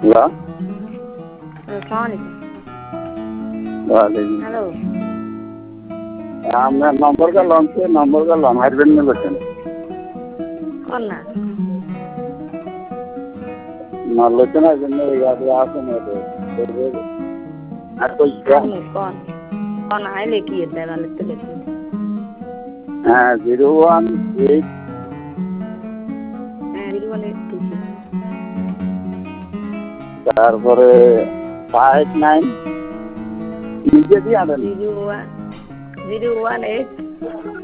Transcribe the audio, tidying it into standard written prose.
hello আসসালামু ওয়ালাইকুম hello আপনার নম্বর করলাম হারবেন না বলছেন কোন না আলোচনার জন্য আসেন আর কই আপনি কোন কোন আইলে কি দেওয়ালে তুলে হ্যাঁ 018 হ্যাঁ বিরুয়ালে দিছি তারপরে 59 নিজে দিয়ে আনেন 018